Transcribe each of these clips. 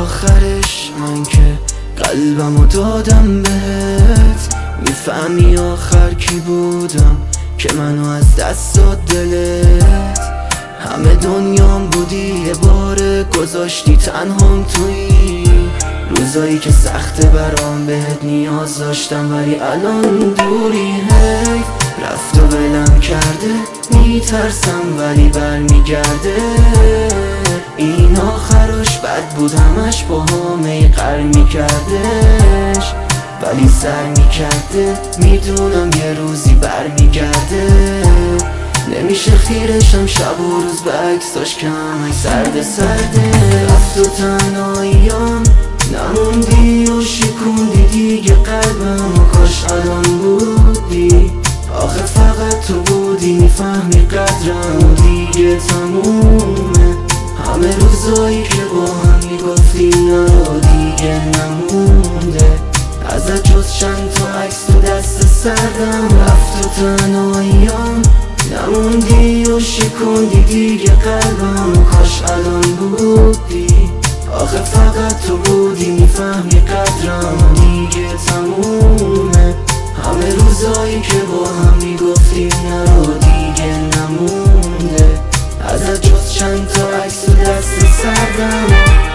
آخرش من که قلبمو دادم بهت، میفهمی آخر کی بودم که منو از دست داد دلت. همه دنیام بودی یه باره گذاشتی تنهام توی روزایی که سخته برام بهت نیاز داشتم، ولی الان دوری. هی رفت و ولم کرده، میترسم ولی برمیگرده. این آخرش بد بود، همش با همه قر میکردش، ولی سر میکرده. میدونم یه روزی برمیگرده. نمیشه خیرشم شب و روز به عکساش که همه سرده سرده. رفت و تنهاییام نموندی و شکوندی دیگه قلبم، و کاش الان بودی. آخه فقط تو بودی میفهمی قدرم و دیگه تمومه. همه روزایی که با هم میگفتیم نرو دیگه نمونده، ازت جز چند تا عکس تو دست سردم. رفت و تنهاییام نموندی و شکوندی دیگه قلبم، و کاش الان بودی. آخه فقط تو بودی میفهمی قدرم و دیگه تمومه. همه روزایی که با هم میگفتیم نرو دیگه نمونده، ازت جز چند تا عکس تو دست سردم.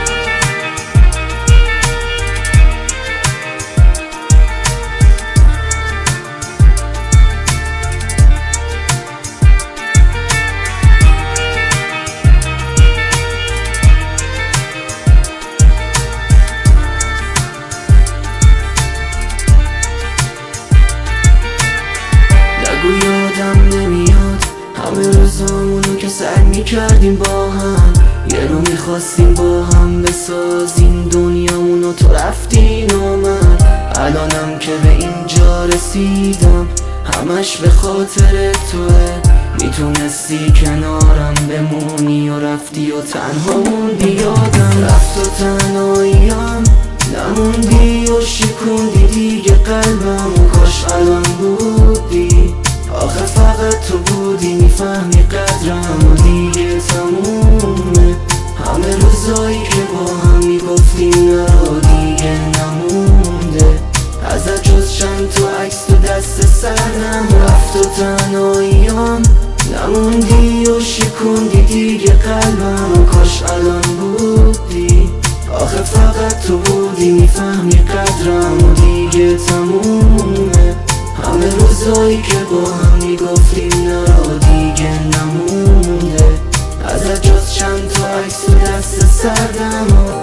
یادم نمیاد همه روزامونو که سر میکردیم با هم، یه رو میخواستیم با هم بسازیم دنیامونو. تو رفتی نامن، الانم که به اینجا رسیدم همش به خاطر توه. میتونستی کنارم بمونی و رفتی و تنها موندی. یادم رفت و تنهاییام نموندی و شکوندی دیگه قلبم، و کاش الان بودی. آخه فقط تو بودی میفهمی قدرم و دیگه تمومه. همه روزایی که با هم میگفتیم نرو دیگه نمونده، ازت جز چند تا عکس تو دست سردم. رفت و تنهاییام نموندی و شکوندی دیگه قلبم، و کاش الان بودی. آخه فقط تو بودی میفهمی قدرم و دیگه تمومه. همه روزایی که با هم میگفتیم نرو دیگه نمونده، ازت جز چند تا عکس تو دست سردم.